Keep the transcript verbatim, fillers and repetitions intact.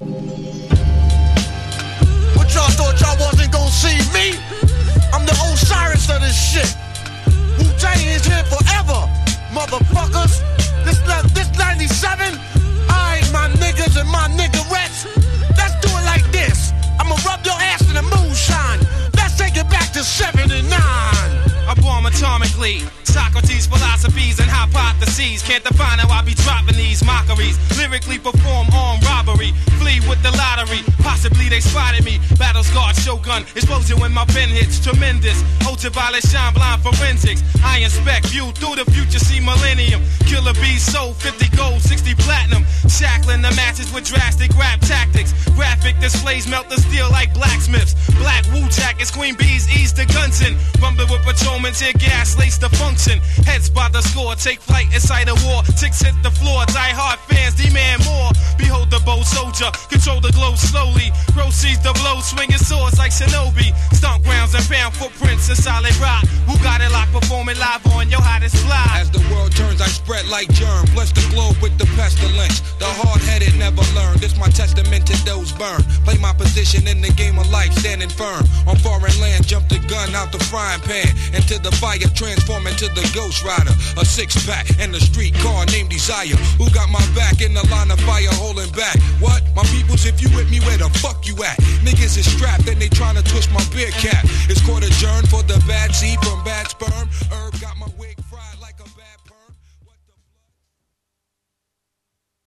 What y'all thought y'all wasn't gonna see me? I'm the Osiris of this shit. Wu-Tang is here forever, motherfuckers. This this ninety-seven, I ain't my niggas and my niggerettes. Let's do it like this. I'ma rub your ass in the moonshine. Let's take it back to seventy-nine. I bomb atomically. Socrates' philosophies and hypotheses can't define how I be dropping these mockeries. Lyrically perform armed robbery, flee with the lottery. Possibly they spotted me. Battle scarred shogun, explosion when my pen hits. Tremendous, ultraviolet shine blind forensics. I inspect, view through the future, see millennium. Killer bees sold fifty gold, sixty platinum. Shackling the matches with drastic rap tactics. Graphic displays melt the steel like blacksmiths. Black Wu jackets, queen bees ease the Gunson. Rumble with patrolmen, tear gas, lace the function. Heads by the score, take flight inside a war. Ticks hit the floor, die hard fans demand more. Behold the bold soldier, control the glow slowly. Proceeds the blow, swinging swords like shinobi. Stomp grounds and pound footprints in solid rock. Who got it locked, performing live on your hottest fly. As the world turns, I spread like germ. Bless the globe with the pestilence. The hard-headed never learn. This my testament to those burned. Play my position in the game of life, standing firm. On foreign land, jump the gun out the frying pan. Into the fire, transform into the Ghost Rider. A six-pack and a street car named Desire. Who got my back in the line of fire holding back? What? My peoples, if you with me, where the fuck you at? Niggas is strapped and they trying to twist my beer cap. It's court adjourned for the bad seed from bad sperm.